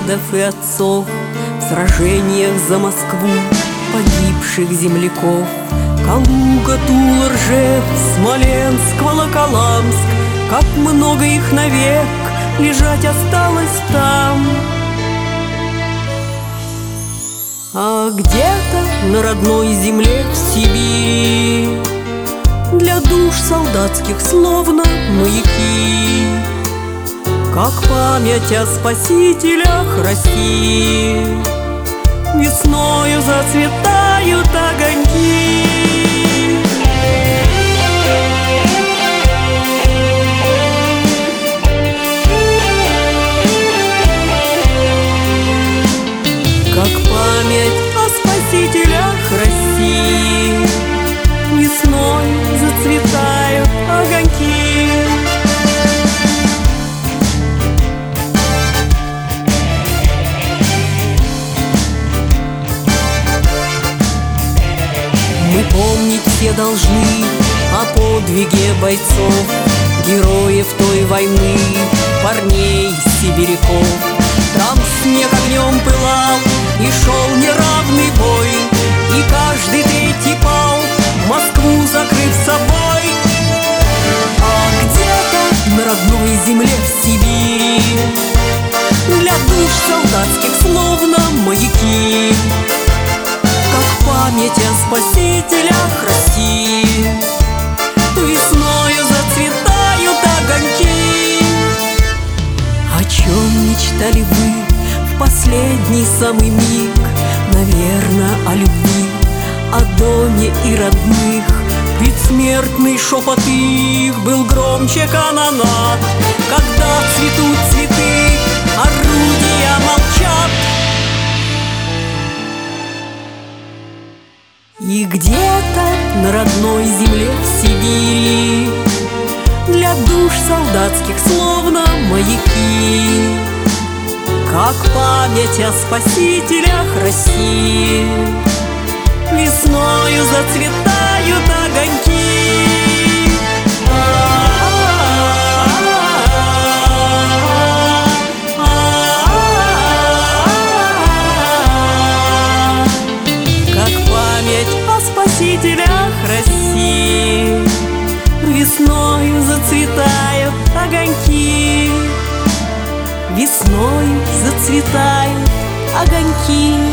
дедов и отцов, в сражениях за Москву погибших земляков. Калуга, Тула, Ржев, Смоленск, Волоколамск, как много их навек лежать осталось там. А где-то на родной земле в Сибири для душ солдатских словно маяки, как память о спасителях России, весною зацветают огоньки. Как память о спасителях России, весной зацветают огоньки. Мы помнить все должны о подвиге бойцов, героев той войны, парней сибиряков. Там снег огнем пылал и шел неравный бой, и каждый третий пал, Москву закрыв собой. А где-то на родной земле в Сибири для душ солдатских словно маяки, как память о спасителях России, весною зацветают огоньки. О чем мечтали вы в последний самый миг? Наверно, о любви, о доме и родных. Предсмертный шепот их был громче канонад. Когда цветут цветы, орудия молчат. И где-то на родной земле в Сибири для душ солдатских словно маяки, как память о спасителях России, весною зацветают огоньки. Как память о спасителях России, весною зацветают огоньки. Весною зацветают огоньки.